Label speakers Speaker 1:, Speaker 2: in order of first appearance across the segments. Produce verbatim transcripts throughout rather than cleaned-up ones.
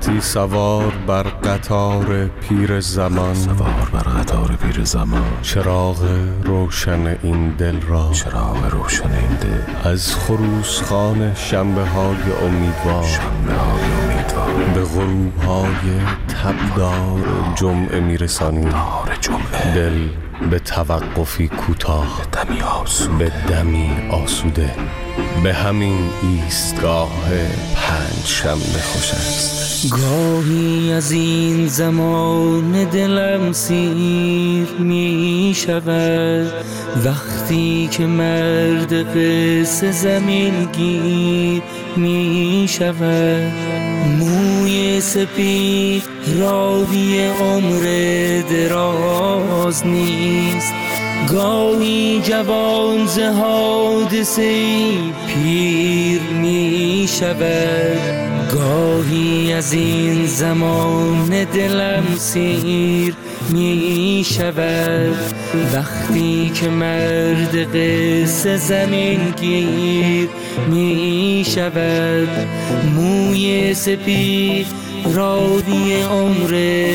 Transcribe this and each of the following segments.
Speaker 1: رقصی سوار بر قطار پیر زمان،
Speaker 2: سوار بر قطار پیر زمان،
Speaker 1: چراغ روشن این دل را،
Speaker 2: چراغ روشن این دل،
Speaker 1: از خروسخان شنبه های امیدوار،
Speaker 2: شنبه های امیدوار،
Speaker 1: به غروب های تبدار جمعه میرسانی.
Speaker 2: نهار جمعه،
Speaker 1: دل به توقفی کوتاه،
Speaker 2: به دمی آسوده،
Speaker 1: به دمی آسوده، به همین ایستگاه پنج شنبه خوش است.
Speaker 3: گاهی از این زمان دلم سیر می شود، وقتی که مرد قصه زمین گیر می شود. موی سپید راوی عمر دراز نیست، گاهی جوان ز حادثه پیر می شود. گاهی از این زمان دلم سیر می شود، وقتی که مرد قصه زمین گیر می شود. موی سپید راوی عمر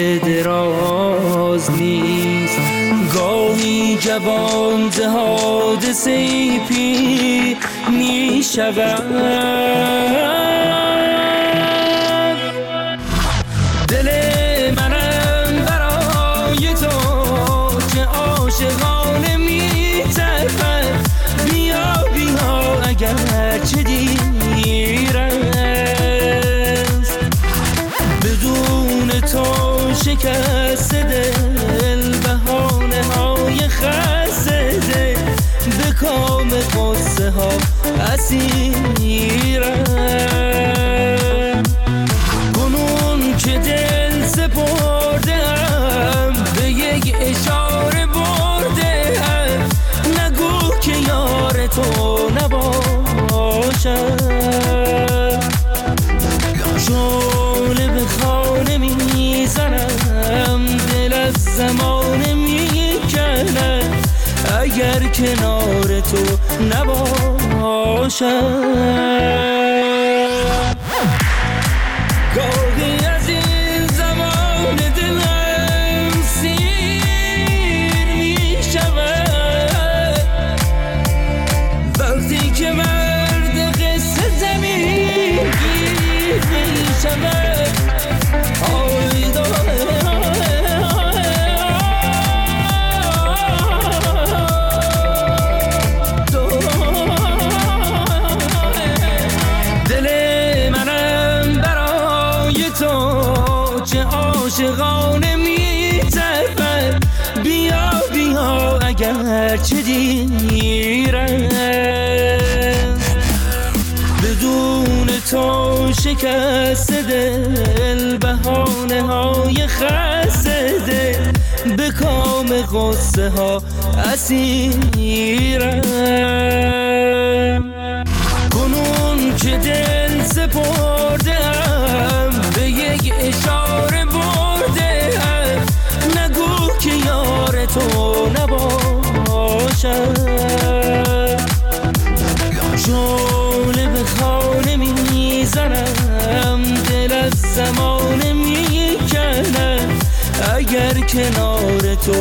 Speaker 3: دراز نیست، گاهی جوان ز حادثه پیر می شود. دل منم برای تو که عاشقانه می تپد، بیا بیا اگر چه دیر است، بدون تو شکست دل، بهانه های خسته دل، به کام قصه ها اسیرم. کنون که دل سپردم، به یک اشاره بردم، نگو که یار تو نباشم. شعله به خانه میزنم، دل از زمانه میکنم، اگر کنار تو نباشم. گاهی از این زمان دلم سیر می شود، وقتی که مرد قصه زمین گیر می شود. عاشقانه می تپد، بیا بیا اگر چه دیر است، بدون تو شکست دل، بهانه های خسته دل، به کام قصه ها اسیرم. کنون که دل سپردم، به یک اشاره بردم، نگو که یار تو نباشم. شعله به خانه میزنم، دل از زمانه میکنم، اگر کنار تو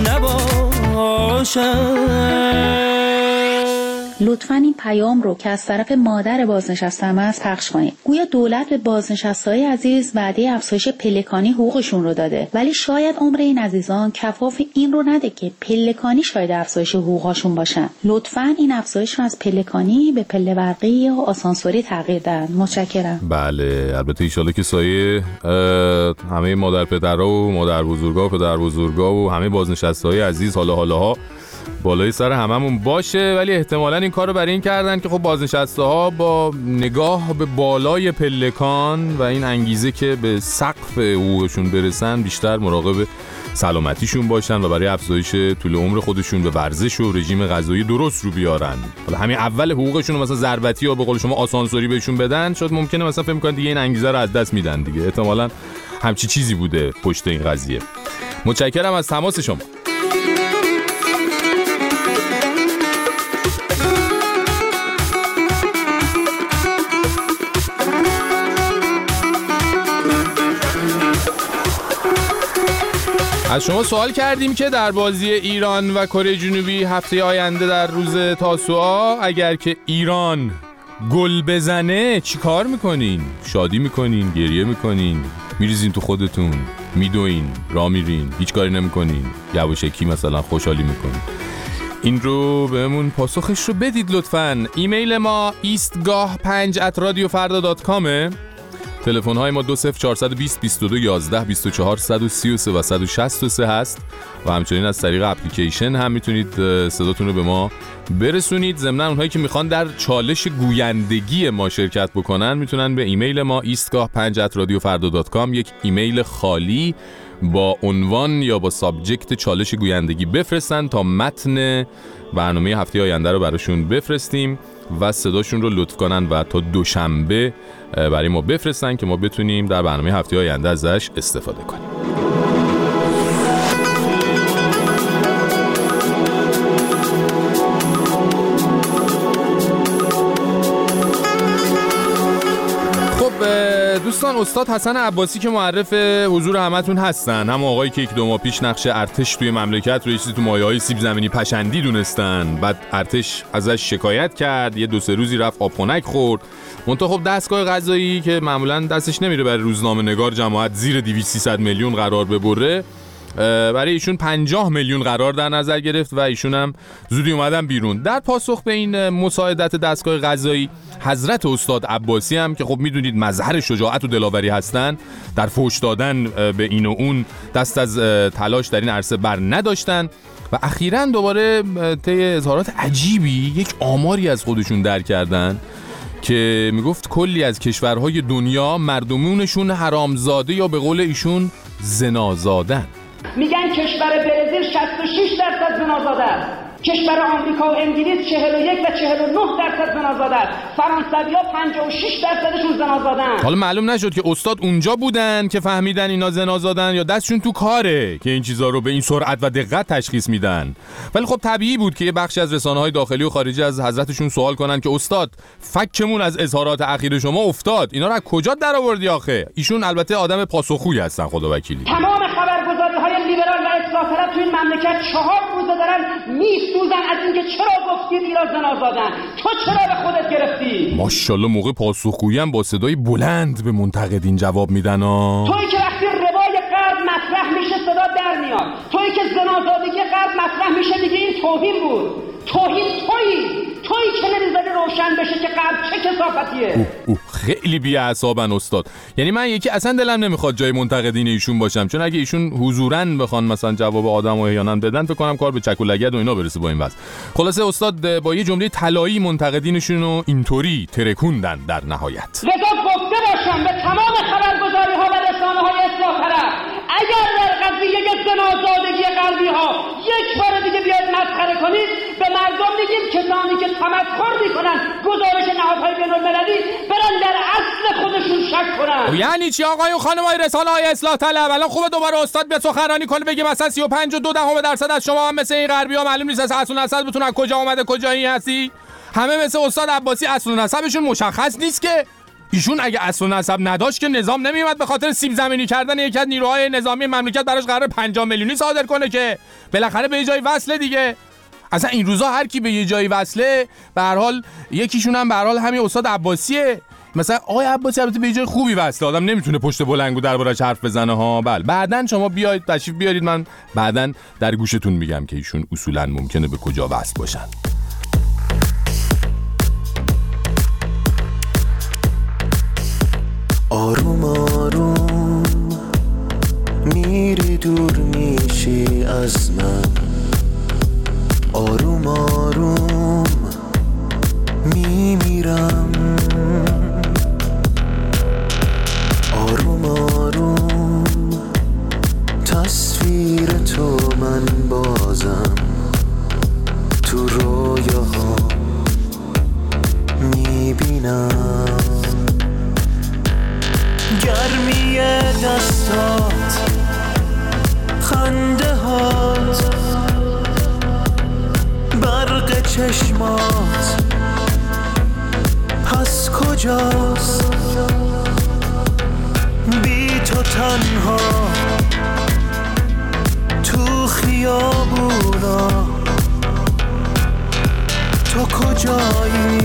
Speaker 3: نباشم.
Speaker 4: لطفاً این پیام رو که از طرف مادر بازنشسته‌ام است پخش کنید. گویا دولت به بازنشسته‌های عزیز وعده افزایش پلکانی حقوقشون رو داده، ولی شاید عمر این عزیزان کفاف این رو نده که پلکانی شاید افزایش حقوقشون باشن. لطفاً این افزایش رو از پلکانی به پله برقی یا آسانسوری تغییر دهن. متشکرم.
Speaker 2: بله، البته ان شاءالله که سایه همه مادر پدرها و مادر بزرگا و پدر بزرگا و همه بازنشسته‌های عزیز حالا حالاها بالای سر هممون باشه، ولی احتمالاً این کارو برای این کردن که خب بازنشسته ها با نگاه به بالای پلکان و این انگیزه که به سقف حقوقشون برسن بیشتر مراقب سلامتیشون باشن و برای افزایش طول عمر خودشون به ورزش و رژیم غذایی درست رو بیارن. حالا همین اول حقوقشون رو مثلا ضربتی یا به قول شما آسانسوری بهشون بدن، شاید ممکنه مثلا فکر کنن دیگه این انگیزه رو از دست میدن دیگه. احتمالاً همچی چیزی بوده پشت این قضیه. متشکرم از تماس شما. از شما سوال کردیم که در بازی ایران و کره جنوبی هفته آینده در روز تاسوعا اگر که ایران گل بزنه چی کار میکنین؟ شادی میکنین؟ گریه میکنین؟ میریزین تو خودتون؟ میدوین؟ را میرین؟ هیچ کاری نمیکنین؟ یواشکی مثلا خوشحالی میکنین؟ این رو بهمون پاسخش رو بدید لطفاً. ایمیل ما ایستگاه پنج ات رادیو فردا دات کامه. تلفن های ما دو صفر چهارصد و بیست بیست و دو یازده بیست و چهار صد و سی و سه و صد و شصت و سه هست و همچنین از طریق اپلیکیشن هم میتونید صداتون رو به ما برسونید. ضمن اونهایی که میخوان در چالش گویندگی ما شرکت بکنن میتونن به ایمیل ما ایستگاه پنج ات رادیو فردا دات کام یک ایمیل خالی با عنوان یا با سابجکت چالش گویندگی بفرستن تا متن برنامه هفته آینده رو براشون بفرستیم و صداشون رو لطف کنن و تا دوشنبه برای ما بفرستن که ما بتونیم در برنامه هفته آینده ازش استفاده کنیم. دوستان، استاد حسن عباسی که معرف حضور همتون هستن، هم آقایی که یک دو ماه پیش نقش ارتش توی مملکت رو یه چیزی تو مایه‌های سیب زمینی پشندی دونستن، بعد ارتش ازش شکایت کرد، یه دو سه روزی رفت آب خنک خورد. منتها خب دستگاه قضایی که معمولا دستش نمیره برای روزنامه نگار جماعت زیر دویست سیصد میلیون قرار ببره، برای ایشون پنجاه میلیون قرار در نظر گرفت و ایشون هم زودی اومدن بیرون. در پاسخ به این مساعدت دستگاه قضایی، حضرت استاد عباسی هم که خب میدونید مظهر شجاعت و دلاوری هستن، در فحش دادن به این و اون دست از تلاش در این عرصه بر نداشتن و اخیراً دوباره طی اظهارات عجیبی یک آماری از خودشون در کردن که میگفت کلی از کشورهای دنیا مردمونشون حرامزاده یا به قول ایشون زنازادن.
Speaker 5: میگن کشور برزیل شصت و شش درصد زنازاده است، کشور آمریکا و انگلیس چهل و یک و چهل و نه درصد زنازاده است، فرانسوی‌ها پنجاه و شش درصدشون زنازادن.
Speaker 2: حالا معلوم نشد که استاد اونجا بودن که فهمیدن اینا زنازادن یا دستشون تو کاره که این چیزا رو به این سرعت و دقت تشخیص میدن. ولی خب طبیعی بود که یه بخشی از رسانه‌های داخلی و خارجی از حضرتشون سوال کنن که استاد فکمون از اظهارات اخیر شما افتاد، اینا رو از کجا درآوردی آخه؟ ایشون البته آدم پاسخگویی هستن خدا وکیلی.
Speaker 5: تمام خبرگزاری‌های لیبرال و اصلاح طلب تو این مملکت چهار روزه دارن میسوزن از اینکه چرا گفتید اینا زنازادن، تو چرا به خودت گرفتی؟
Speaker 2: ماشاءالله موقع پاسخگویی هم با صدای بلند به منتقدین جواب میدن ها.
Speaker 5: تویی که وقتی روای غرب مطرح میشه صدا در میاد، تویی که زنازادگی غرب مطرح میشه دیگه این توهین بود. توهین تویی تویی که نمیذاری روشن بشه که غرب چه کثافتیه.
Speaker 2: اوه اوه خیلی بی‌اعصابن استاد. یعنی من یکی اصلا دلم نمیخواد جای منتقدین ایشون باشم، چون اگه ایشون حضوراً بخوان مثلا جواب آدمو احیانا بدن فکر کنم کار به چک و لگد و اینا برسه با این وضع. خلاصه استاد با یه جمله طلایی منتقدینشون رو اینطوری ترکوندن در نهایت.
Speaker 5: لذا گفته باشم به تمام خبرگزاری‌ها و رسانه‌های اصلاح طلب، اگر در قضیه زنازادگی غربی‌ها یک بار دیگه بیاید مسخره کنید، به مردم میگیم کسانی که تمسخر میکنن گزارش نهادهای بین‌المللی برن در اصل خودشون شک کنن.
Speaker 2: یعنی چی آقای و خانم‌های رسانه‌های اصلاح طلب؟ الان خوبه دوباره استاد به سخنرانی کنه بگه مثلا سی و پنج و دو دهم درصد از شما هم مثل این غربی‌ها معلوم نیست از اصل و نسب بتونن کجا اومده کجایی هستی؟ همه مثل استاد عباسی اصل و نسبشون مشخص نیست که. ایشون اگه اصل و نسب نداشت که نظام نمیومد به خاطر سیب زمینی کردن یکی از نیروهای نظامی مملکت براش قرار پنجاه میلیونی صادر کنه که بالاخره به جای وصله دیگه. اصلا این روزا هر کی به یه جایی وصله به هر حال یکیشون هم به هر حال همین استاد عباسیه. مثلا آقای عباسی البته به یه جای خوبی وصله، آدم نمیتونه پشت بلنگو دربارش حرف بزنه ها. بله بعدن شما بیاید تشریف بیارید، من بعدن در گوشتون میگم که ایشون اصولا ممکنه به کجا وصل باشن.
Speaker 6: آروم آروم میری دور میشی از من، آروم آروم میمیرم، آروم آروم تصویر تو من بازم تو رویاها میبینم، گرمی دستات خنده هات برق چشمات پس کجاست؟ بی تو تنها بیابونا تو کجایی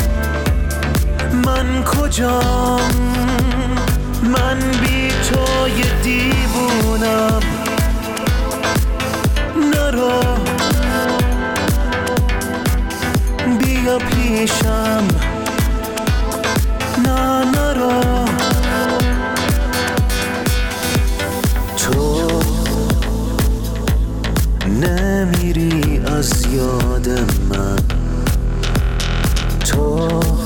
Speaker 6: من کجام من بی تو یه دیوونم نرو بیا پیشم نه نرو تو نمیری از یاد من تو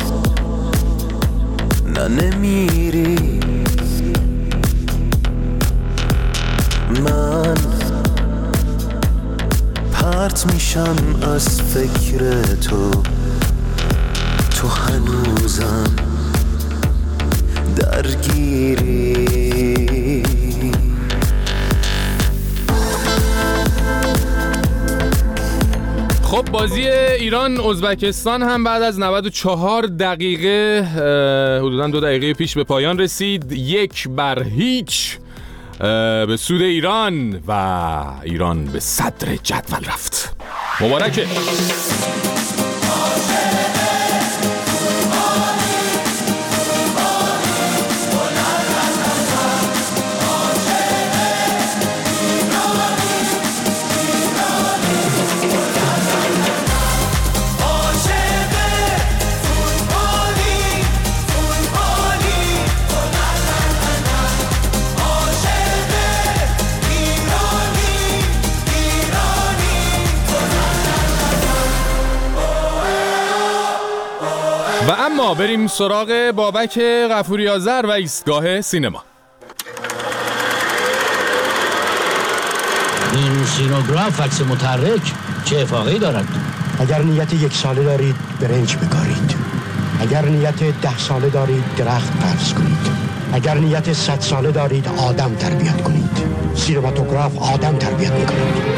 Speaker 6: نه نمیری من پرت میشم از فکر تو تو هنوزم درگیری
Speaker 2: خب بازی ایران ازبکستان هم بعد از نود و چهار دقیقه حدوداً دو دقیقه پیش به پایان رسید. یک بر هیچ به سود ایران و ایران به صدر جدول رفت. مبارکه. و اما بریم سراغ بابک غفوری آذر و ایستگاه سینما.
Speaker 7: این سینوگراف عکس متحرک چه افاقه‌ای دارد؟
Speaker 8: اگر نیت یک ساله دارید برنج بکارید، اگر نیت ده ساله دارید درخت فرض کنید، اگر نیت صد ساله دارید آدم تربیت کنید. سینماتوگراف آدم تربیت میکنید.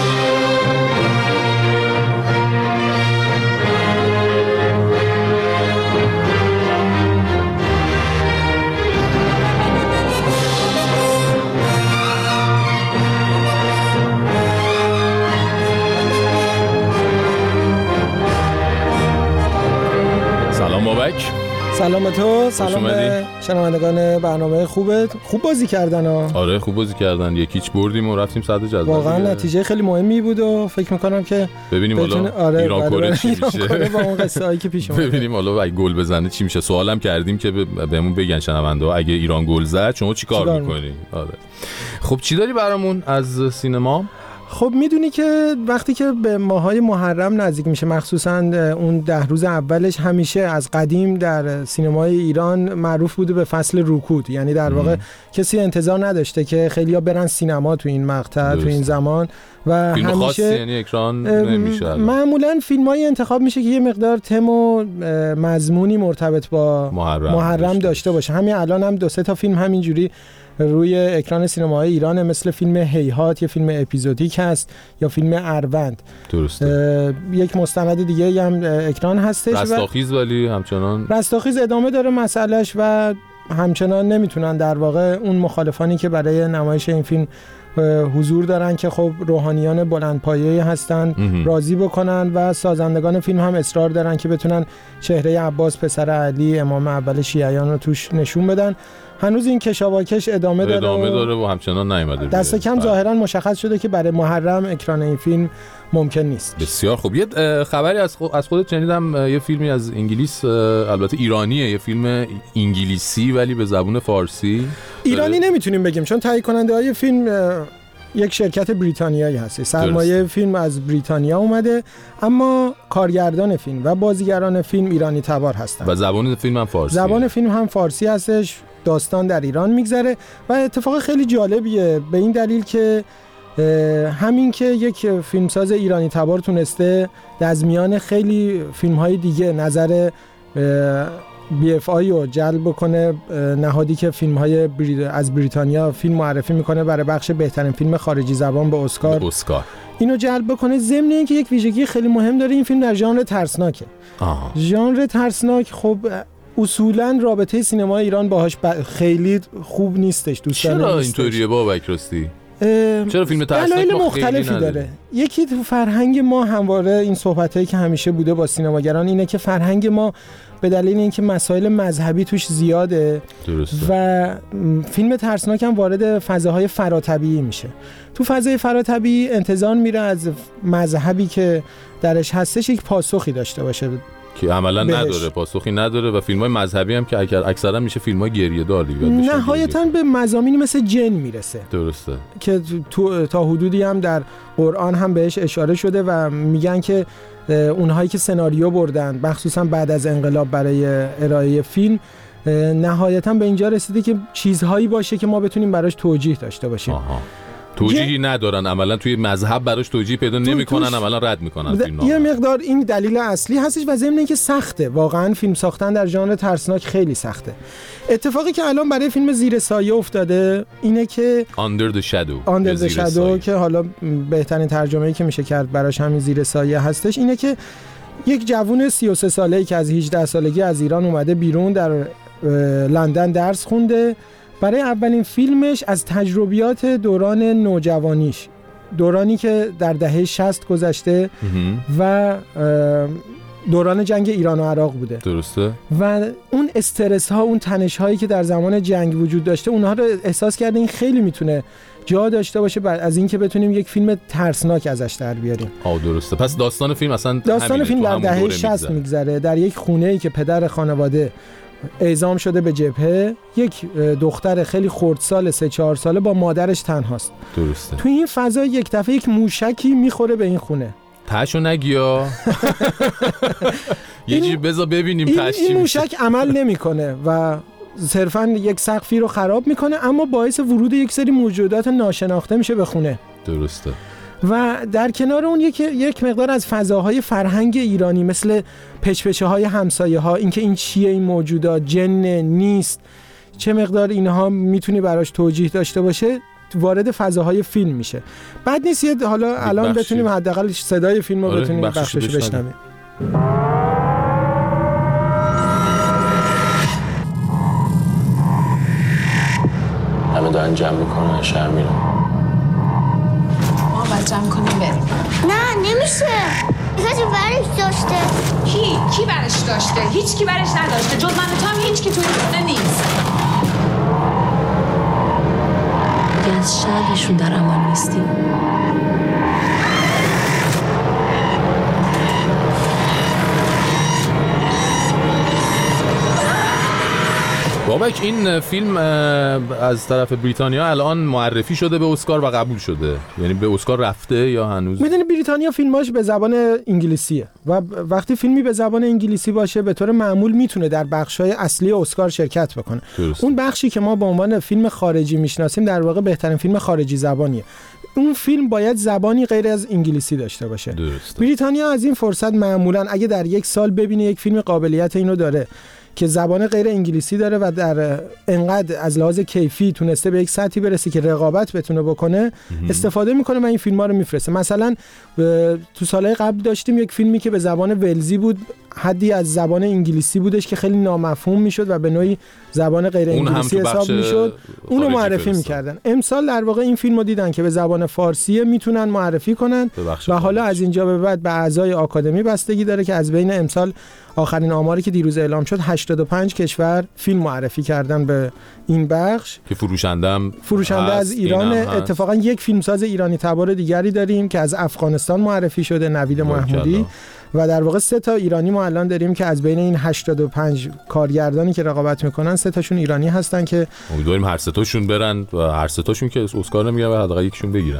Speaker 2: بابک.
Speaker 9: سلام تو، سلام به شنوندگان برنامه خوبت. خوب بازی کردن ها.
Speaker 2: آره خوب بازی کردن، یکیچ بردیم و رفتیم صدر جدول.
Speaker 9: واقعا نتیجه خیلی مهمی بود و فکر میکنم که
Speaker 2: ببینیم حالا
Speaker 9: آره
Speaker 2: ایران کره چی میشه
Speaker 9: با اون قصه هایی که پیش اومد.
Speaker 2: ببینیم حالا اگه گل بزنه چی میشه. سوالم کردیم که بهمون بگن شنونده ها اگه ایران گل زد شما چی کار میکنی؟ آره خب چی داری برامون از سینما؟
Speaker 9: خب میدونی که وقتی که به ماهای محرم نزدیک میشه، مخصوصا اون ده روز اولش، همیشه از قدیم در سینمای ایران معروف بوده به فصل رکود. یعنی در واقع ام. کسی انتظار نداشته که خیلی‌ها برن سینما تو این مقطع، تو این زمان و
Speaker 2: فیلم
Speaker 9: همیشه
Speaker 2: خاصی یعنی اکران نمیشه.
Speaker 9: معمولا فیلم‌های انتخاب میشه که یه مقدار تم و مضمونی مرتبط با
Speaker 2: محرم,
Speaker 9: محرم داشته, داشته باشه. همین الان هم دو سه تا فیلم همینجوری روی اکران سینمای ایران، مثل فیلم هیهات، یه فیلم اپیزودیک هست، یا فیلم اروند.
Speaker 2: درسته.
Speaker 9: یک مستند دیگه هم اکران هستش.
Speaker 2: رستاخیز ولی همچنان
Speaker 9: رستاخیز ادامه داره مسئلهش و همچنان نمیتونن در واقع اون مخالفانی که برای نمایش این فیلم حضور دارن که خب روحانیان بلندپایه‌ای هستن راضی بکنن و سازندگان فیلم هم اصرار دارن که بتونن چهره عباس پسر علی امام اول شیعیان رو توش نشون بدن. هنوز این کشاواکش ادامه داره
Speaker 2: ادامه
Speaker 9: و
Speaker 2: داره و همچنان نیامده.
Speaker 9: دست کم ظاهرا مشخص شده که برای محرم اکران این فیلم ممکن نیست.
Speaker 2: بسیار خوب. یه خبری از از خودت شنیدم، یه فیلمی از انگلیس، البته ایرانیه، یه فیلم انگلیسی ولی به زبان فارسی.
Speaker 9: ایرانی نمیتونیم بگیم چون تهیه کننده های فیلم یک شرکت بریتانیایی هست. سرمایه درست. فیلم از بریتانیا اومده، اما کارگردان فیلم و بازیگران فیلم ایرانی تبار هستن
Speaker 2: و زبان فیلم هم فارسی.
Speaker 9: زبان فیلم هم فارسی هستش. داستان در ایران میگذره و اتفاق خیلی جالبیه به این دلیل که همین که یک فیلمساز ایرانی تبار تونسته از میان خیلی فیلم‌های دیگه نظر بی اف آی رو جلب کنه، نهادی که فیلم‌های بری... از بریتانیا فیلم معرفی میکنه برای بخش بهترین فیلم خارجی زبان به اسکار.
Speaker 2: به اسکار
Speaker 9: اینو جلب بکنه، ضمن اینکه یک ویژگی خیلی مهم داره، این فیلم در ژانر ترسناکه. آه. ژانر ترسناک خب اصولاً رابطه سینمای ایران باهاش ب... خیلی خوب نیستش دوستان.
Speaker 2: چرا اینطوریه بابک راستی؟ چرا فیلم ترسناک
Speaker 9: دلایل
Speaker 2: ما
Speaker 9: مختلفی
Speaker 2: خیلی
Speaker 9: داره. یکی تو فرهنگ ما همواره این صحبتایی که همیشه بوده با سینماگران اینه که فرهنگ ما به دلیل اینکه مسائل مذهبی توش زیاده
Speaker 2: درسته.
Speaker 9: و فیلم ترسناک هم وارد فضاهای فراتبیعی میشه. تو فضای فراتبیعی انتظار میره از مذهبی که درش هستش یک پاسخی داشته باشه
Speaker 2: که عملا
Speaker 9: بهش.
Speaker 2: نداره، پاسخی نداره و فیلم‌های مذهبی هم که اکثرا میشه فیلم‌های گریه‌دار دیگه.
Speaker 9: نهایتاً به مضامینی مثل جن میرسه.
Speaker 2: درسته.
Speaker 9: که تو تا حدودی هم در قرآن هم بهش اشاره شده و میگن که اونهایی که سناریو بردن مخصوصا بعد از انقلاب برای ارائه فیلم نهایتاً به اینجا رسیده که چیزهایی باشه که ما بتونیم براش توجیه داشته باشیم.
Speaker 2: آها. توجیهی ندارن عملا، توی مذهب براش توجیه پیدا نمیکنن، عملا رد میکنن فیلم.
Speaker 9: یه مقدار این دلیل اصلی هستش و ضمن اینکه سخته، واقعا فیلم ساختن در ژانر ترسناک خیلی سخته. اتفاقی که الان برای فیلم زیر سایه افتاده اینه که
Speaker 2: Under the Shadow
Speaker 9: Under the Shadow که حالا بهترین ترجمه‌ای که میشه کرد براش همین زیر سایه هستش، اینه که یک جوون سی و سه ساله‌ای که از هجده سالگی از ایران اومده بیرون، در لندن درس خونده، برای اولین فیلمش از تجربیات دوران نوجوانیش، دورانی که در دهه شصت گذشته و دوران جنگ ایران و عراق بوده.
Speaker 2: درسته.
Speaker 9: و اون استرس ها، اون تنش هایی که در زمان جنگ وجود داشته، اونها رو احساس کرده این خیلی میتونه جا داشته باشه بعد از اینکه بتونیم یک فیلم ترسناک ازش در بیاریم.
Speaker 2: آه درسته. پس داستان فیلم اصلا
Speaker 9: داستان فیلم در دهه شصت میگذره، در یک خونه‌ای که پدر خانواده اعزام شده به جبهه، یک دختر خیلی خردسال سه چهار ساله با مادرش تنهاست.
Speaker 2: درسته.
Speaker 9: تو این فضا یک دفعه یک موشکی میخوره به این خونه.
Speaker 2: تاشو نگیا. یه جوری بذار ببینیم تاش چی میشه.
Speaker 9: این موشک عمل نمیکنه و صرفاً یک سقفی رو خراب میکنه، اما باعث ورود یک سری موجودات ناشناخته میشه به خونه.
Speaker 2: درسته.
Speaker 9: و در کنار اون یک یک مقدار از فضاهای فرهنگ ایرانی مثل پچ‌پچه های همسایه ها، اینکه این چیه، این موجودات جن نیست، چه مقدار اینها میتونی براش توجیه داشته باشه، وارد فضاهای فیلم میشه. بعد نیست یه حالا الان
Speaker 2: بخشی.
Speaker 9: بتونیم حداقل صدای فیلم رو
Speaker 2: آره،
Speaker 9: بتونیم
Speaker 2: بخشش
Speaker 9: بخشش بشنویم.
Speaker 1: همه دارن جمع میکنن، شهر میرن.
Speaker 10: ما باید جمع کنیم بریم.
Speaker 11: نه نمیشه، کسی برش داشته.
Speaker 10: کی؟ کی برش داشته؟ هیچ کی برش نداشته جز من و تو هم هیچ کی توی خونه نیست.
Speaker 12: دیگه از شرشون در امان نیستیم.
Speaker 2: بابک این فیلم از طرف بریتانیا الان معرفی شده به اسکار و قبول شده، یعنی به اسکار رفته یا هنوز؟
Speaker 9: میدونی بریتانیا فیلماش به زبان انگلیسیه و وقتی فیلمی به زبان انگلیسی باشه به طور معمول میتونه در بخش‌های اصلی اسکار شرکت بکنه.
Speaker 2: درست.
Speaker 9: اون بخشی که ما به عنوان فیلم خارجی میشناسیم در واقع بهترین فیلم خارجی زبانیه. اون فیلم باید زبانی غیر از انگلیسی داشته باشه.
Speaker 2: درست.
Speaker 9: بریتانیا از این فرصت معمولاً اگه در یک سال ببینه یک فیلم قابلیت اینو داره که زبان غیر انگلیسی داره و در انقدر از لحاظ کیفی تونسته به یک سطحی برسه که رقابت بتونه بکنه، استفاده میکنه و این فیلم‌ها رو میفرسته. مثلا تو سالهای قبل داشتیم یک فیلمی که به زبان ولزی بود، حدی از زبان انگلیسی بودش که خیلی نامفهوم میشد و به نوعی زبان غیر انگلیسی حساب میشد، اونو معرفی میکردن. امسال در واقع این فیلمو دیدن که به زبان فارسی میتونن معرفی کنن و حالا از اینجا به بعد به اعضای آکادمی بستگی داره که از بین امسال آخرین آماری که دیروز اعلام شد هشتاد و پنج کشور فیلم معرفی کردن به این بخش
Speaker 2: که فروشندم
Speaker 9: فروشنده از ایران. اتفاقا یک فیلمساز ایرانی تبار دیگری داریم که از افغانستان معرفی شده، نوید محمودی، و در واقع سه تا ایرانی ما الان داریم که از بین این هشتاد و پنج کارگردانی که رقابت میکنن سه تاشون ایرانی هستن که
Speaker 2: امیدواریم هر سه تاشون برن و هر سه تاشون که اسکار نمیگیرن و حداقل یکشون بگیرن.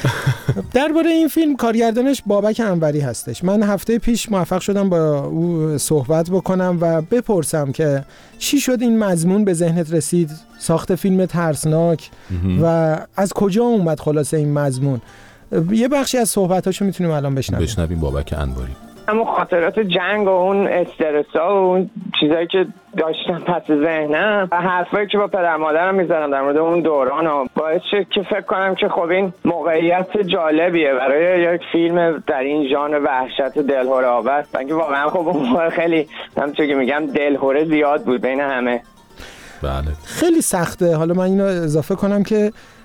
Speaker 9: درباره این فیلم کارگردانش بابک انوری هستش. من هفته پیش موفق شدم با او صحبت بکنم و بپرسم که چی شد این مضمون به ذهنت رسید، ساخت فیلم ترسناک و از کجا اومد خلاصه این مضمون. یه بخشی از صحبتاشو میتونیم الان بشنویم.
Speaker 2: بشنویم بابک انواری.
Speaker 13: همون خاطرات جنگ و اون استرس‌ها و اون چیزایی که داشتم پس ذهنم و حرفایی که با پدر مادرم می‌زدم در مورد اون دوران و باعث شد که فکر کنم که خب این موقعیت جالبیه برای یک فیلم در این ژانر وحشت دلهره آور. اینکه واقعا خب اون موقع خیلی همونطور که میگم دلهره زیاد بود بین همه.
Speaker 2: بله.
Speaker 9: خیلی سخته. حالا من اینو اضافه کنم که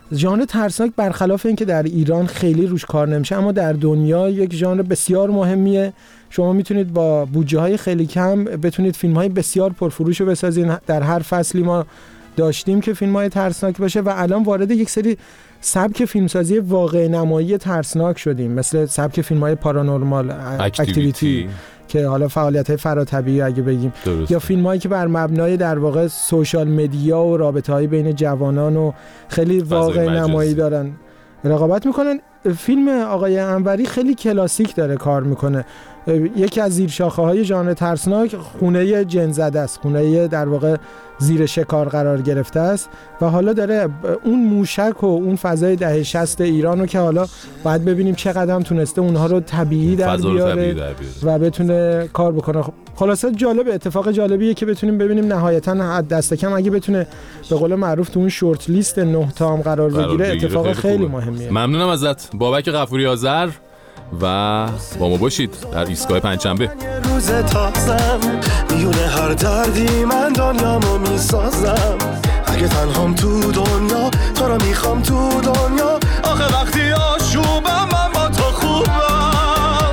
Speaker 9: ژانر ترسناک برخلاف اینکه در ایران خیلی روش کار نمیشه، اما در دنیا یک ژانر بسیار مهمیه. شما میتونید با بودجه‌های خیلی کم بتونید فیلم‌های بسیار پرفروش رو بسازین. در هر فصلی ما داشتیم که فیلم‌های ترسناک باشه و الان وارد یک سری سبک فیلمسازی واقع نمایی ترسناک شدیم، مثل سبک فیلم‌های پارانورمال اکتیویتی که حالا فعالیت‌های فراتبیعی اگه بگیم، درست. یا فیلم‌هایی که بر مبنای در واقع سوشال مدیا و رابطه‌های بین جوانان و خیلی واقع نمایی دارن رقابت میکنن. فیلم آقای انوری خیلی کلاسیک داره کار میکنه. یکی از زیرشاخه‌های ژانر ترسناک خونه جن زده است، خونه در واقع زیر شکار قرار گرفته است و حالا داره اون موشک و اون فضای دهه شصت ایران رو که حالا باید ببینیم چقدر تونسته اونها رو طبیعی در بیاره و بتونه کار بکنه. خلاصه جالب، اتفاق جالبیه که بتونیم ببینیم نهایتاً دست کم اگه بتونه به قول معروف تو اون شورت لیست نه تا هم قرار بگیره اتفاق خیلی, خیلی مهمیه.
Speaker 2: ممنونم ازت بابک غفوری آذر و با ما باشید در ایستگاه پنجشنبه.
Speaker 6: روز تازم میونه هر دردی من دنیامو میسازم، اگه تنهام تو دنیا تو رو میخوام تو دنیا، آخه وقتی آشوبم من با تو خوبم.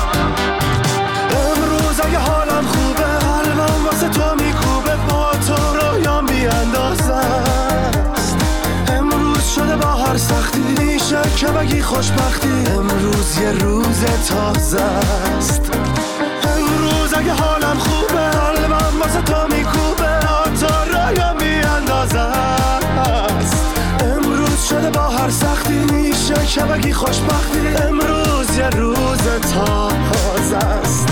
Speaker 6: امروز اگه حالم خوبه قلبم واسه تو میکوبه، با تو رویام بیاندازه است. امروز شده با هر سختی میشه که بگی خوشبختی، امروز یه روز تازه است. امروز اگه حالم خوبه قلبم واسه تو میکوبه، با تو رویام بیاندازه است. امروز شده با هر سختی میشه که بگی خوشبختی، امروز یه روز تازه است.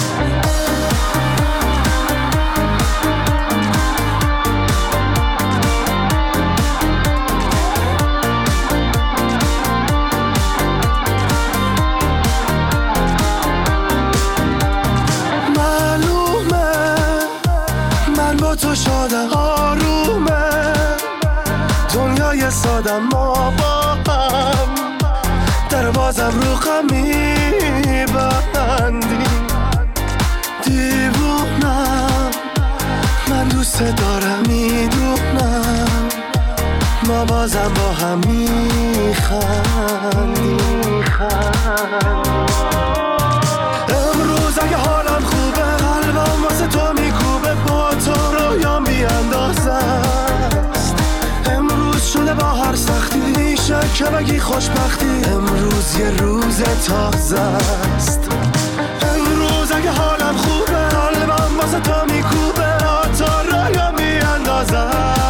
Speaker 6: تو شادم آرومه دنیای سادم، ما با هم در بازم رو خم میبندیم. دیوونم من دوست دارم میدونم، ما بازم با هم میخندیم. امروز اگه حالم خوبه قلبم واسه تو میکوبه، با تو رویام بیاندازه است. امروز شده با هر سختی میشه که بگی خوشبختی، امروز یه روز تازه است. امروز اگه حالم خوبه قلبم واسه تو میکوبه، با تو رویام بیاندازه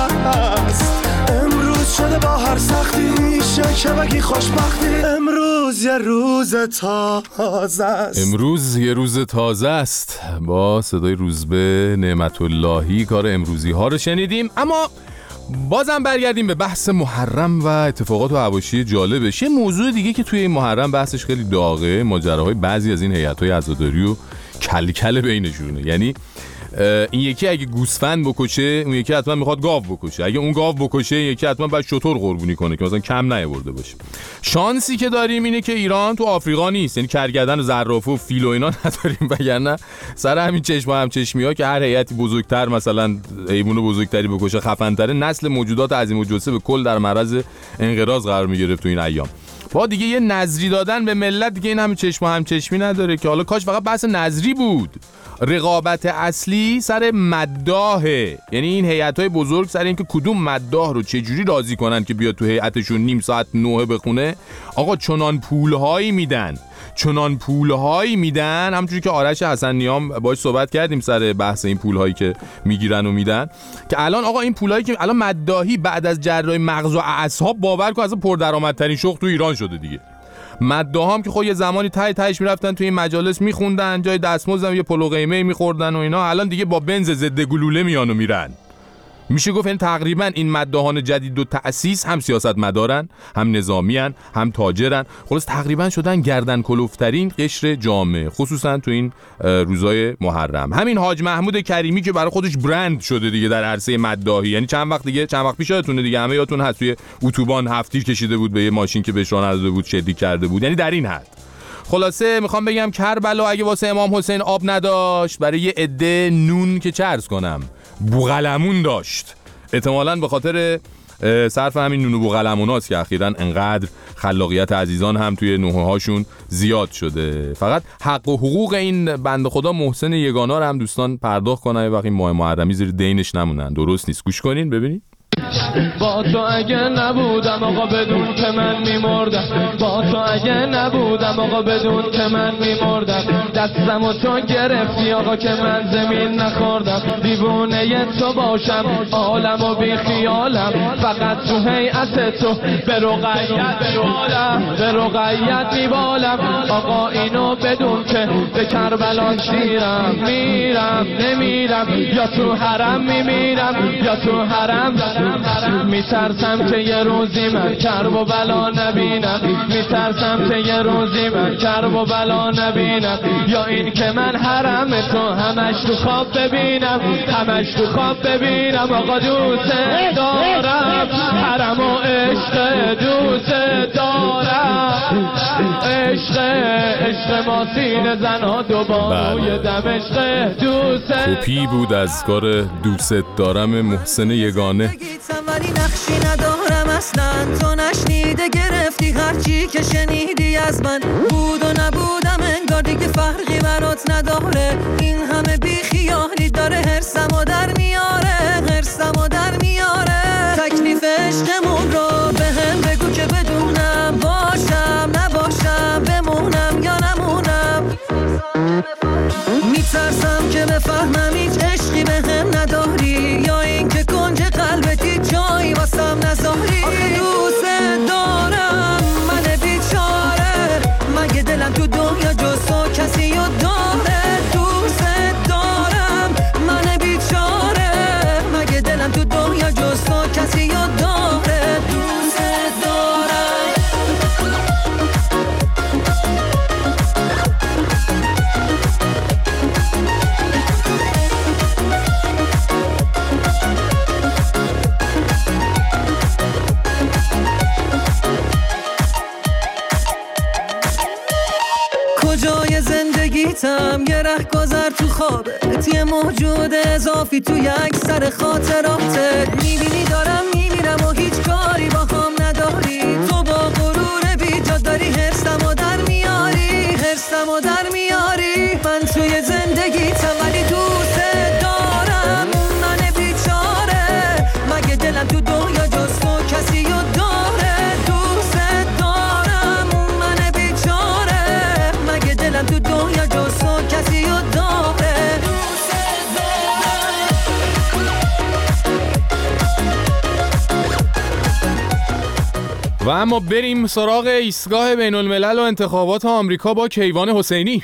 Speaker 6: است. امروز شده با هر سختی میشه که بگی خوشبختی، امروز یه روز تازه است.
Speaker 2: امروز یه روز تازه است. با صدای روزبه نعمت اللهی کار امروزی ها رو شنیدیم. اما بازم برگردیم به بحث محرم و اتفاقات و حواشی جالبش. یه موضوع دیگه که توی این محرم بحثش خیلی داغه، ماجراهای بعضی از این هیئت‌های عزاداری و کلکل بینشونه. یعنی این یکی اگه گوسفند بکشه اون یکی حتما میخواد گاو بکشه، اگه اون گاو بکشه یکی حتما باید شتر قربونی کنه که مثلا کم نیاورده باشه. شانسی که داریم اینه که ایران تو آفریقا نیست، یعنی کرگدن و زرافه و فیل و اینا نداریم، وگرنه سر همین چشم و همچشمی‌ها که هر هیئتی بزرگتر مثلا حیوان بزرگتری بکشه خفن‌تره، نسل موجودات عظیم الجثه به کل در معرض انقراض قرار می‌گرفت تو این ایام. با دیگه یه نظری دادن به ملت دیگه این همین چشم و همچشمی نداره که حالا کاش فقط بحث نظری بود. رقابت اصلی سر مداحه، یعنی این هیئت‌های بزرگ سر این که کدوم مداح رو چجوری راضی کنن که بیاد تو هیئتشون نیم ساعت نوحه بخونه. آقا چنان پولهایی میدن چنان پولهایی میدن همونجوری که آرش حسن نیام باهاش صحبت کردیم سر بحث این پولهایی که میگیرن و میدن، که الان آقا این پولهایی که الان مداحی بعد از جراحی مغز و اعصاب باور کن اصلا پردرآمدترین شغل تو ایران شده دیگه. مداحا هم که خود یه زمانی تای تایش میرفتن توی این مجالس میخوندن، جای دستمزد یه پلو قیمه میخوردن و اینا، الان دیگه با بنز ضد گلوله میان و میرن. میشه گفت این تقریبا این مداحان جدید و تأسیس هم سیاست مدارن، هم نظامیان، هم تاجرن، خلاص تقریبا شدن گردن کلفترین قشر جامعه، خصوصا تو این روزای محرم. همین حاج محمود کریمی که برای خودش برند شده دیگه در عرصه مداحی، یعنی چند وقت دیگه چند وقت پیش یادتونه دیگه، همه یادتون هست توی اتوبان هفتیر کشیده بود به یه ماشین که بهش راه نداده بود، شلیک کرده بود، یعنی در این حد. خلاصه میخوام بگم کربلا اگه واسه امام حسین آب نداشت، برای یه عده نون که چه عرض کنم بوغلمون داشت. احتمالاً به خاطر صرف همین نونو و قلموناست که اخیراً انقدر خلاقیت عزیزان هم توی نوحه هاشون زیاد شده. فقط حق و حقوق این بنده خدا محسن یگانا رو هم دوستان پرداخت کنن وقتی ماه محرمی زیر دینش نمونن. درست نیست. گوش کنین ببینید.
Speaker 14: با تو اگه نبودم آقا بدون که من میمردم، با تو اگه نبودم آقا بدون که من میمردم، دستم و تو گرفتی آقا که من زمین نخوردم، دیوونه تو باشم عالم و بی خیالم، فقط تو هیئت تو به رقیت میبالم، به رقیت میبالم، آقا اینو بدون که به کربلا شیرم، میرم نمیرم یا تو حرم میمیرم یا تو حرم میترسم که یه روزی من کرب و بلا نبینم، میترسم که یه روزی من کرب و بلا نبینم، یا این که من حرم تو همش تو خواب ببینم، همش تو خواب ببینم، آقا دوست دارم حرم و عشق دوست دارم، عشق عشق ما سینه زنها دوباره دمشق دوست.
Speaker 2: کپی بود از کار دوست دارم محسن یگانه.
Speaker 15: ولی نقشی ندارم اصلا، تو نشنیده گرفتی هرچی که شنیدی از من، بود و نبودم انگار دیگه فرقی برات نداره، این همه بی خیالی داره هرسم و در میاره، هرسم و در میاره، تکلیف عشقمون رو به هم بگو که بدونم، باشم نباشم بمونم یا نمونم، میترسم که بفهمم هیچ عشقی به هم نداری، یا این که کنج قلبتی جایی واسم نذاری، آخه دوست دارم من بیچاره، مگه دلم تو دنیا جز تو کسی رو داره، دوست دارم من بیچاره، مگه دلم تو دنیا جز تو کسی رو داره، دوست دارم. کجای زندگیتم یه رهگذر تو خوابت، یه موجود اضافی توی اکثر خاطراتت، میبینی دارم میمیرم و هیچ کاری با هم نداری، تو با غرور بیجا داری هرسم و در میاری، هرسم و در میاری، من توی زندگیتم ولی دوست دارم من بیچاره، مگه دلم تو دنیا جز تو کسی رو داره، دوست دارم من بیچاره، مگه دلم تو دنیا جز تو کسی رو داره، دوست دارم.
Speaker 2: و اما بریم سراغ ایستگاه بین الملل و انتخابات آمریکا با کیوان حسینی.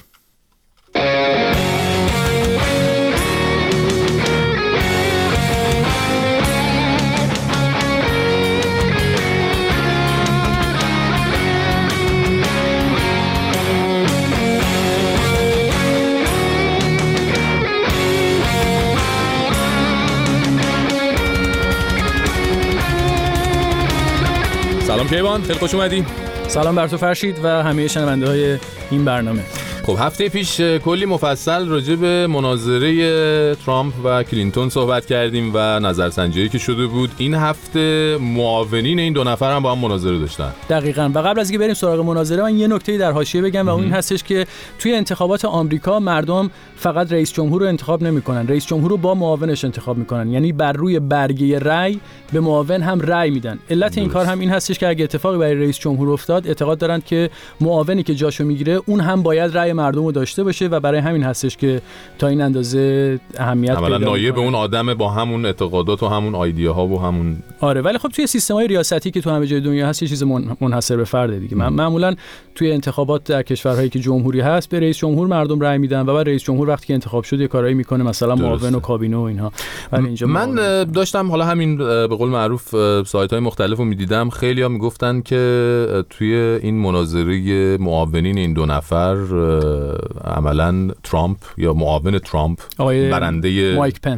Speaker 2: سلام کیوان، خیلی خوش اومدی.
Speaker 16: سلام بر تو فرشید و همه شنونده های این برنامه.
Speaker 2: خب هفته پیش کلی مفصل راجع به مناظره ترامپ و کلینتون صحبت کردیم و نظرسنجی که شده بود. این هفته معاونین این دو نفر هم با هم مناظره داشتن.
Speaker 16: دقیقاً. و قبل از اینکه بریم سراغ مناظره من یه نکته در حاشیه بگم و اون این هستش که توی انتخابات آمریکا مردم فقط رئیس جمهور رو انتخاب نمی‌کنن، رئیس جمهور رو با معاونش انتخاب می‌کنن، یعنی بر روی برگه رأی به معاون هم رأی میدن. علت این کار هم این هستش که اگه اتفاقی برای رئیس جمهور افتاد اعتقاد دارن که معاونی که جاشو میگیره اون هم باید رأی مردم رو داشته باشه و برای همین هستش که تا این اندازه اهمیت پیدا می‌کنه.
Speaker 2: نایب اون آدم با همون اعتقادات و همون ایده‌ها و همون
Speaker 16: آره. ولی خب توی سیستم‌های ریاستی که تو همه جای دنیا هست یه چیز منحصر به فرد دیگه. من معمولا توی انتخابات در کشورهایی که جمهوری هست به رئیس جمهور مردم رأی میدن و بعد رئیس جمهور وقتی که انتخاب شد یه کارایی میکنه، مثلا معاون و کابینه و اینها. ولی اینجا
Speaker 2: من معاون. داشتم حالا همین به قول معروف سایت‌های مختلفو می‌دیدم، خیلی‌ها میگفتن که توی این مناظره معاونین این دو نفر عملاً ترامپ یا معاون ترامپ برنده
Speaker 16: مایک پنس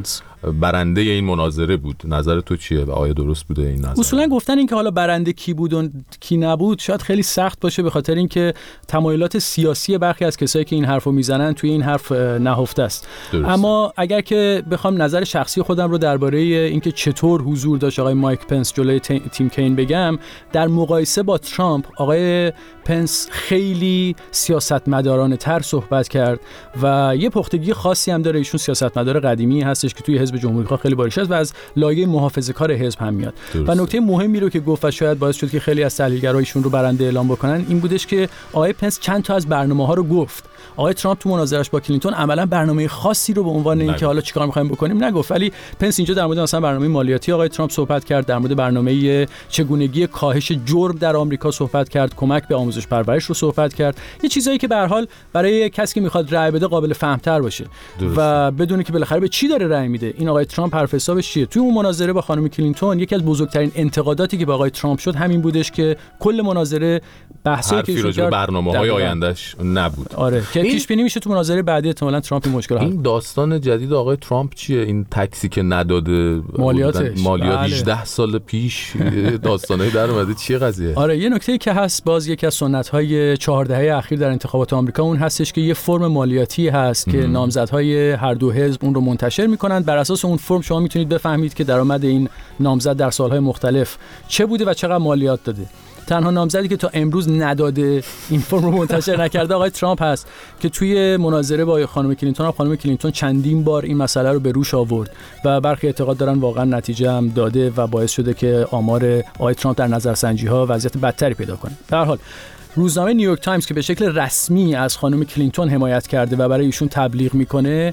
Speaker 2: برنده این مناظره بود. نظر تو چیه و آیا درست بوده این نظر؟
Speaker 16: اصولا گفتن این که حالا برنده کی بود و کی نبود شاید خیلی سخت باشه، به خاطر اینکه تمایلات سیاسی برخی از کسایی که این حرفو میزنن توی این حرف نهفته است. درست. اما اگر که بخوام نظر شخصی خودم رو درباره اینکه چطور حضور داشت آقای مایک پنس جلوی تیم کین بگم، در مقایسه با ترامپ آقای پنس خیلی سیاستمدارانه تر صحبت کرد و یه پختگی خاصی هم داره. ایشون سیاستمدار قدیمی هستش که توی حزب جمهوری‌خواه خیلی باریش است و از لایه محافظه‌کار حزب هم میاد. درسته. و نکته مهمی رو که گفت و شاید باعث شد که خیلی از تحلیلگرها ایشون رو برنده اعلام بکنن این بودش که آقای پنس چند تا از برنامه‌ها رو گفت. آقای ترامپ تو مناظرش با کلینتون عملا برنامه خاصی رو به عنوان اینکه حالا چیکار می‌خوایم بکنیم نگفت، ولی پنس اینجا در مورد مثلا برنامه مالیاتی آقای ترامپ صحبت کرد، در مورد برنامه چگونگی کاهش جرم در آمریکا صحبت کرد، کمک به آموزش پرورش رو صحبت کرد، یه چیزایی که به هر حال برای کسی که می‌خواد رأی بده قابل فهم‌تر باشه. درست. و بدونه که بالاخره به چی داره رأی میده. این آقای ترامپ حرف حسابش چیه؟ توی اون مناظره با خانم کلینتون یکی از بزرگترین انتقاداتی که به آقای ترامپ شد همین بودش که کل مناظره بحثی که ایشون کرد برنامه‌های
Speaker 2: آیندهش نبود.
Speaker 16: آره که این... پیش بینی میشه تو مناظره بعدی احتمالاً ترامپ این مشکل حل.
Speaker 2: این داستان جدید آقای ترامپ چیه؟ این تکسی که نداده
Speaker 16: مالیاتش
Speaker 2: مالیات بله. هجده سال پیش داستانای در اومده چیه قضیه؟
Speaker 16: آره یه نکته‌ای که هست، باز یکی از سنت‌های چهار دهه اخیر در انتخابات آمریکا اون هستش که یه فرم مالیاتی هست که نامزدهای هر دو حزب اون رو منتشر می‌کنن. بر اساس اون فرم شما میتونید بفهمید که درآمد این نامزد در سال‌های مختلف چه بوده و چقدر مالیات داده. تنها نامزدی که تا امروز نداده این فرم رو منتشر نکرده آقای ترامپ هست که توی مناظره با خانم کلینتون، خانم کلینتون چندین بار این مسئله رو به روش آورد و برخی اعتقاد دارن واقعا نتیجه هم داده و باعث شده که آمار آقای ترامپ در نظرسنجی‌ها وضعیت بدتری پیدا کنه. در حال روزنامه نیویورک تایمز که به شکل رسمی از خانم کلینتون حمایت کرده و برای ایشون تبلیغ میکنه،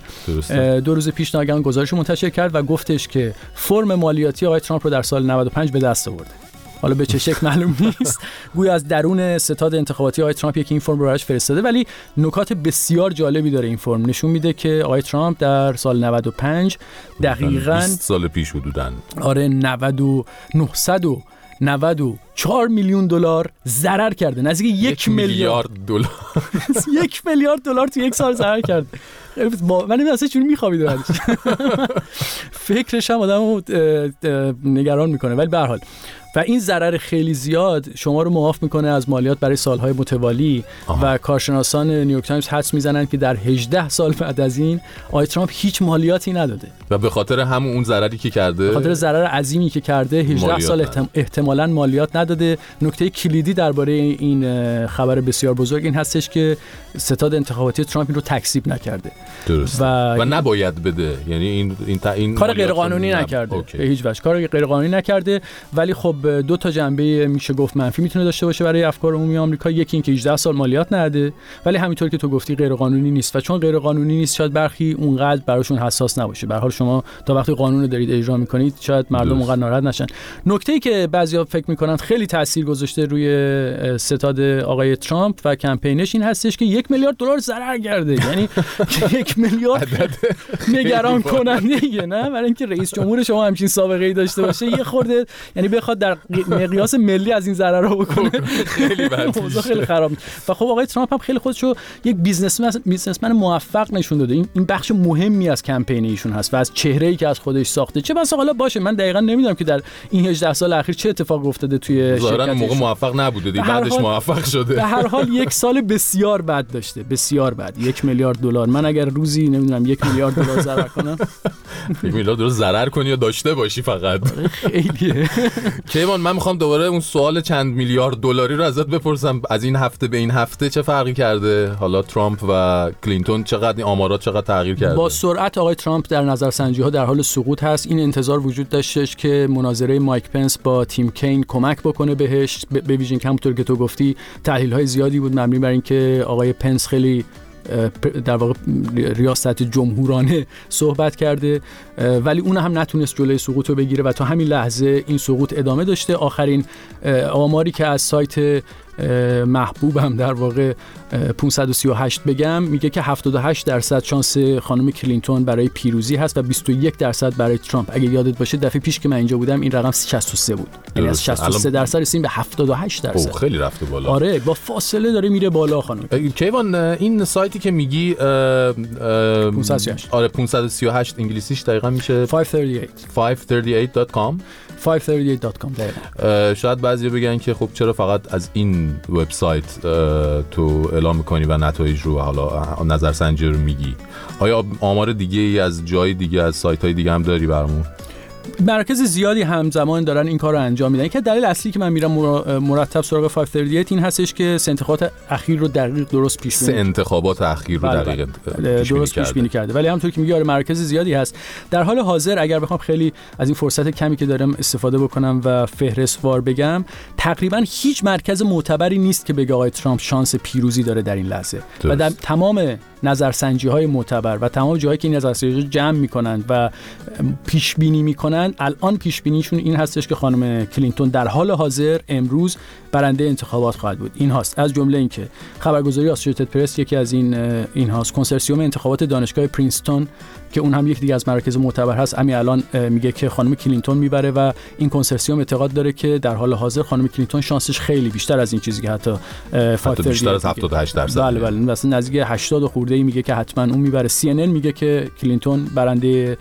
Speaker 16: دو روز پیش ناگهان گزارش منتشر کرد و گفتش که فرم مالیاتی آقای ترامپ رو در سال نود و پنج به دست آورده. حالا به چه شکل معلوم نیست، گویا از درون ستاد انتخاباتی آقای ترامپ یکی این فرم رو براش فرستاده، ولی نکات بسیار جالبی داره این فرم. نشون میده که آقای ترامپ در سال نود و پنج دقیقاً
Speaker 2: بیست سال پیش حدوداً
Speaker 16: آره نود و نهصد و نود و چهار میلیون دلار ضرر کرده، نزدیک یک میلیارد دلار یک میلیارد دلار تو یک سال ضرر کرده. من نمیدونم اصلا چون میخوابید بعدش فکرش هم آدمو نگران میکنه، ولی به هر حال و این ضرر خیلی زیاد شما رو معاف میکنه از مالیات برای سالهای متوالی. آها. و کارشناسان نیویورک تایمز حدس میزنن که در هجده سال بعد از این آقای ترامپ هیچ مالیاتی نداده
Speaker 2: و به خاطر همون اون ضرری که کرده،
Speaker 16: به خاطر ضرر عظیمی که کرده هجده سال احتم... احتمالاً مالیات نداده. نکته کلیدی درباره این خبر بسیار بزرگ این هستش که ستاد انتخاباتی ترامپ این رو تکذیب نکرده.
Speaker 2: درست. و... و نباید بده، یعنی این این, تا... این
Speaker 16: کار غیر قانونی نب... نکرده. اوکی. به هیچ وجه کار غیر قانونی نکرده، ولی خب دو تا جنبه میشه گفت منفی میتونه داشته باشه برای افکار عمومی آمریکا. یکی این که هجده سال مالیات نده، ولی همینطور که تو گفتی غیر قانونی نیست و چون غیر قانونی نیست شاید برخی اونقدر براشون حساس نباشه. به هر حال شما تا وقتی قانون رو دارید اجرا میکنید شاید مردم اونقدر ناراحت نشن. نکته‌ای که بعضیا فکر میکنن خیلی تاثیر گذاشته روی ستاد آقای ترامپ و کمپینش این هستش که یک میلیارد دلار ضرر کرده. یعنی یک میلیارد نگران کننده نه، برای اینکه رئیس جمهور شما همچین سابقه‌ای داشته باشه یه خورده یعنی بخواد در مقیاس ملی از این ضرر رو بکنه خیلی بد میشه، خیلی خراب. و خب آقای ترامپ هم خیلی خودشو یک بیزنسمن بیزنسمن موفق نشون داده. این این بخش مهمی از کمپین ایشون هست و از چهره‌ای که از خودش ساخته. چه بسا حالا باشه، من دقیقاً نمیدونم که در این هجده سال اخیر چه اتفاق افتاده توی
Speaker 2: ظاهراً موقع موفق نبوده دیگه، بعدش موفق شده.
Speaker 16: به هر حال یک سال بسیار بد داشته، بسیار بد. یک میلیارد دلار، من اگر روزی نمیدونم یک میلیارد دلار ضرر کنم
Speaker 2: یک میلیارد دلار ضرر کنی یا داشته باشی فقط
Speaker 16: خیلیه.
Speaker 2: کیوان من میخوام دوباره اون سوال چند میلیارد دلاری رو ازت بپرسم. از این هفته به این هفته چه فرقی کرده؟ حالا ترامپ و کلینتون چقدر آمارات چقدر تغییر کرده؟
Speaker 16: با سرعت آقای ترامپ در نظرسنجی‌ها در حال سقوط هست. این انتظار وجود داشتش که مناظره مایک پنس با تیم کین کمک بکنه بهش، به ویژن که همونطور که تو گفتی تحلیل‌های زیادی بود مبنی بر اینکه آقای پنس خیلی در واقع ریاست جمهورانه صحبت کرده، ولی اون هم نتونست جلوی سقوط رو بگیره و تا همین لحظه این سقوط ادامه داشته. آخرین آماری که از سایت محبوبم در واقع پانصد و سی و هشت بگم، میگه که هفتاد و هشت درصد شانس خانم کلینتون برای پیروزی هست و بیست و یک درصد برای ترامپ. اگه یادت باشه دفعه پیش که من اینجا بودم این رقم شصت و سه بود، یعنی از شصت و سه درصد رسیدیم به هفت و هشت درصد.
Speaker 2: اوه خیلی رفته بالا.
Speaker 16: آره با فاصله داره میره بالا خانم
Speaker 2: کیوان. این سایتی که میگی
Speaker 16: پانصد و سی و هشت
Speaker 2: آره پانصد و سی و هشت انگلیسیش دقیقاً میشه
Speaker 16: پانصد و سی و هشت
Speaker 2: پانصد و سی و هشت دات کام
Speaker 16: پانصد و سی و هشت دات کام.
Speaker 2: شاید بعضی بگن که خب چرا فقط از این وبسایت تو اعلام میکنی و نتایج رو حالا نظرسنجی رو میگی؟ آیا آمار دیگه ای از جای دیگه از سایت های دیگه هم داری برامون؟
Speaker 16: مرکز زیادی همزمان دارن این کار رو انجام میدن. که دلیل اصلی که من میرم مرتب سراغ پانصد و سی و هشت این هستش که سه انتخابات اخیر رو دقیق درست پیش بینی
Speaker 2: سه انتخابات اخیر رو دقیق
Speaker 16: درست پیش بینی کرده. ولی همونطور که میگه آره مرکز زیادی هست. در حال حاضر اگر بخوام خیلی از این فرصت کمی که دارم استفاده بکنم و فهرستوار بگم، تقریبا هیچ مرکز معتبری نیست که بگه آقای ترامپ شانس پیروزی داره در این لحظه درست. و در تمام نظرسنجی های معتبر و تمام جاهایی که این نظرسنجی جمع میکنن و پیش بینی میکنن، الان پیش بینیشون این هستش که خانم کلینتون در حال حاضر امروز برنده انتخابات خواهد بود. این هاست از جمله اینکه خبرگزاری آسوشییتد پرس یکی از این این هاست، کنسرسیوم انتخابات دانشگاه پرینستون که اون هم یک دیگه از مراکز معتبر هست، همین الان میگه که خانم کلینتون میبره و این کنسرسیوم اعتقاد داره که در حال حاضر خانم کلینتون شانسش خیلی بیشتر از این چیزی که حتی
Speaker 2: حتی بیشتر از هفتاد و هشت درصد.
Speaker 16: بله بله مثلا نزدیک هشتاد خورده ای میگه که حتما اون میبره. سی ان ان میگه که کلینتون برنده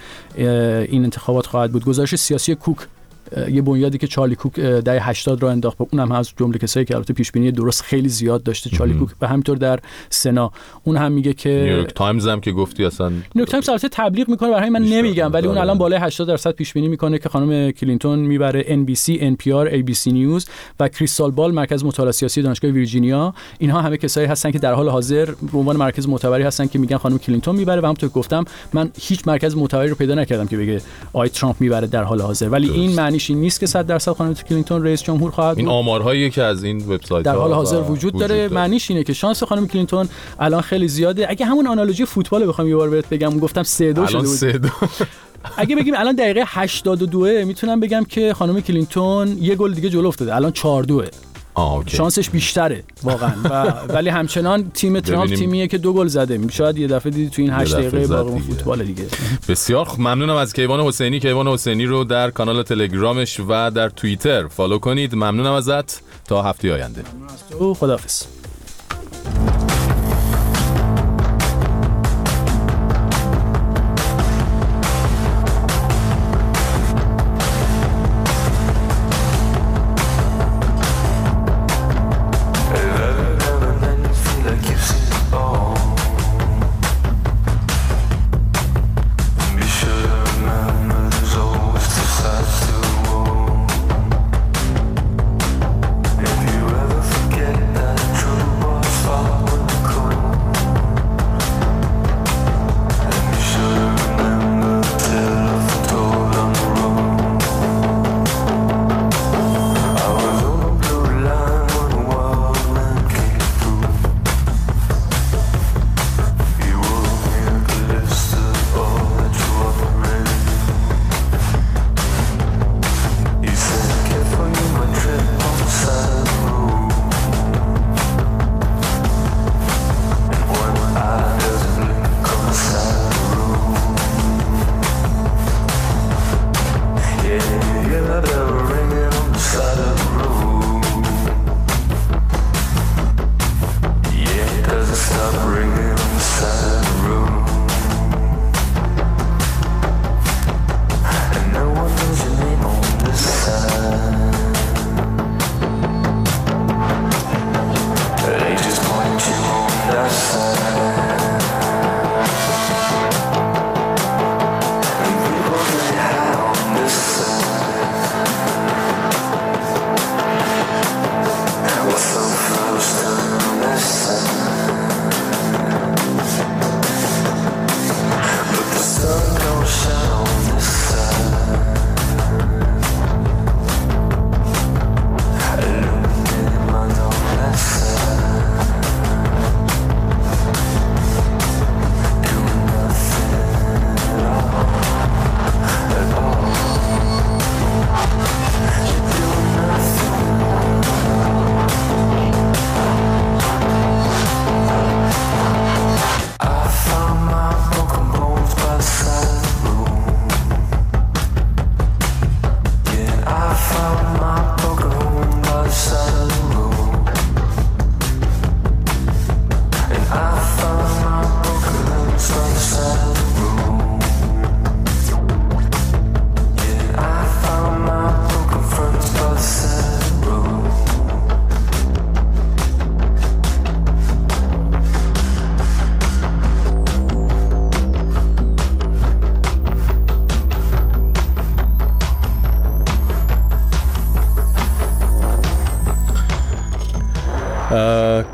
Speaker 16: این انتخابات خواهد بود. گزارش سیاسی کوک، یه بنیادی که چارلی کوک دهه هشتاد را انداخت، اونم از جمله کسایی که البته پیش بینی درست خیلی زیاد داشته چارلی کوک، و همینطور در سنا اون هم میگه که
Speaker 2: نیویورک تایمز هم که گفتی اصلا
Speaker 16: نیویورک تایمز البته تبلیغ میکنه، برای من نمیگم، ولی اون الان بالای هشتاد درصد پیش بینی میکنه که خانم کلینتون میبره. ان بی سی، ان پی آر، ای بی سی نیوز و کریستال بال مرکز مطالعه سیاسی دانشگاه ویرجینیا، اینها همه کسایی هستن که در حال حاضر به عنوان مرکز معتبری هستن که میگن خانم کلینتون میبره. و همونطور که گفتم من هیچ مرکز معتبری رو پیدا نکردم که بگه آقای ترامپ میبره در حال حاضر، ولی درست. این معنیش این نیست که صد درصد خانم کلینتون رئیس جمهور خواهد بود.
Speaker 2: این آمارهایی که از این وبسایت
Speaker 16: در حال حاضر وجود, وجود داره, داره. معنیش اینه که شانس خانم کلینتون الان خیلی زیاده. اگه همون آنالوژی فوتبال بخوام یه بار بهت بگم، گفتم سه دو شده بود. اگه بگیم الان دقیقه هشتاد و دو میتونم بگم که خانم کلینتون یه گل دیگه جلو افتاده، الان چهار دو. شانسش بیشتره واقعا و ولی همچنان تیم ترامپ تیمیه که دو گل زده. شاید یه دفعه دیدی تو این هشت دقیقه باقی فوتبال دیگه.
Speaker 2: بسیار ممنونم از کیوان حسینی. کیوان حسینی رو در کانال تلگرامش و در توییتر فالو کنید. ممنونم ازت، تا هفته آینده.
Speaker 16: خداحافظ.
Speaker 17: True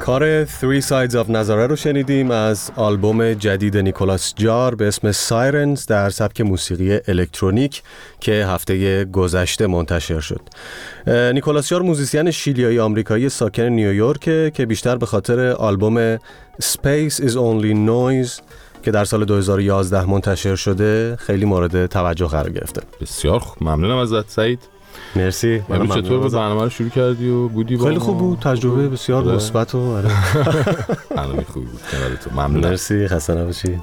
Speaker 1: کار Three Sides of نظاره رو شنیدیم از آلبوم جدید نیکولاس جار به اسم سایرنز در سبک موسیقی الکترونیک که هفته گذشته منتشر شد. نیکولاس جار موزیسین شیلیایی آمریکایی ساکن نیویورک که بیشتر به خاطر آلبوم Space is Only Noise که در سال دو هزار و یازده منتشر شده خیلی مورد توجه قرار گرفته.
Speaker 2: بسیار خوب، ممنونم ازت سعید.
Speaker 1: مرسی.
Speaker 2: من چطور بود برنامه رو شروع کردی و بودی با
Speaker 1: خیلی خوب بود، تجربه بسیار مثبت و آره.
Speaker 2: برنامه خوبی بود کنار تو. ممنونم.
Speaker 1: مرسی، خسته نباشی.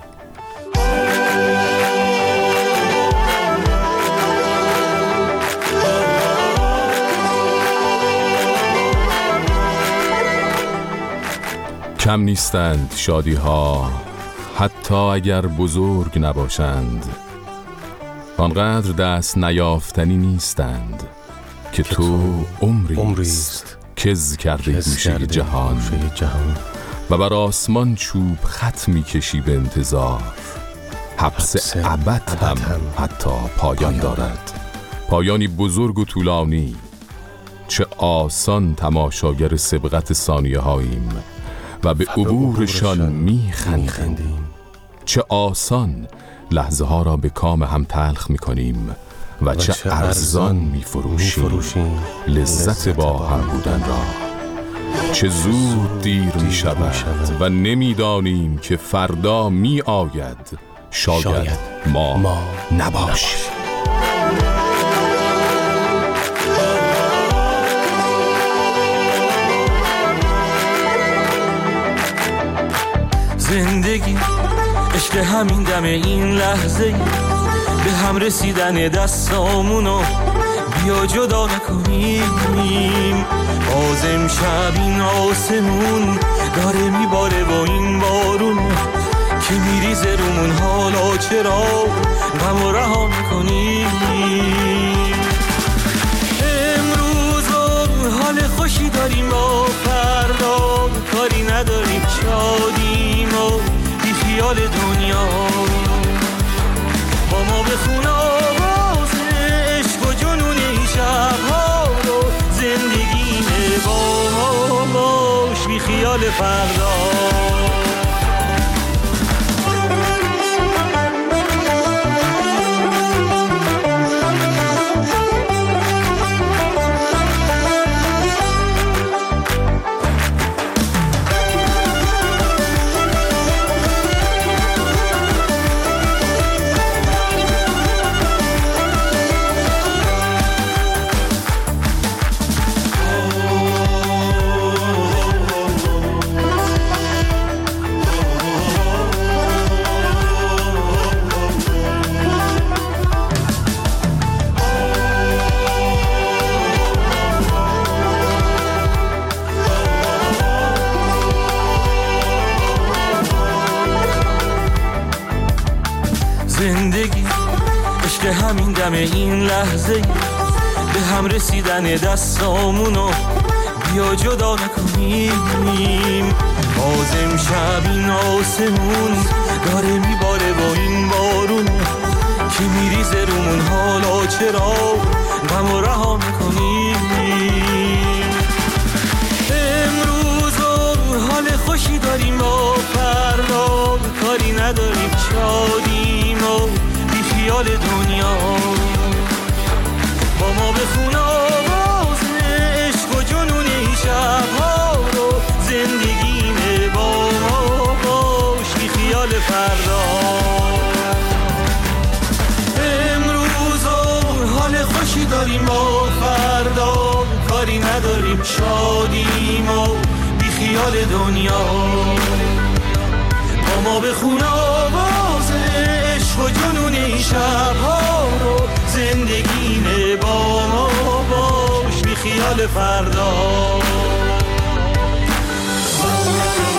Speaker 2: کم نیستند شادی ها حتی اگر بزرگ نباشند، آنقدر دست نیافتنی نیستند که تو عمریست کز کرده گوشه جهان و بر آسمان چوب خط میکشی به انتظار. حبس ابد هم حتی پایان دارد، پایانی بزرگ و طولانی. چه آسان تماشاگر سبقت ثانیه هاییم و به عبورشان میخندیم. چه آسان لحظه ها را به کام هم تلخ میکنیم و, و چه ارزان میفروشیم لذت با هم بودن را. چه زود دیر میشود و نمیدانیم که فردا می آید. شاید, شاید ما, ما نباش.
Speaker 3: زندگی عشق همین دم این لحظه، به هم رسیدن دستامونو بیا جدا نکنیم. باز امشب این آسمون داره میباره با این بارون که میریزه رومون، حالا چرا غم رها میکنیم؟ امروز حال خوشی داریم با فردا، کاری نداریم شادیم و بی خیال دنیا. با ما بخون آواز عشق و جنون این شبها رو، زندگی با ما باش بی خیال فردا. زندگی عشق همین دم این لحظه، به هم رسیدن دستامونو بیا جدا نکنیم. باز امشب این آسمون داره میباره با این بارون که میریزه رومون، حالا چرا غم رها میکنیم؟ امروز حال خوشی داریم با فردا، کاری نداریم شادیم و بی خیال دنیا. با ما بخون آواز عشق و جنون این شبها رو، زندگی با ما باش بی خیال فردا. امروز حال خوشی داریم با فردا، کاری نداریم شادیم و بی خیال دنیا. با ما بخون آواز عشق و جنون این شبها رو، زندگی با ما باش بی خیال فردا.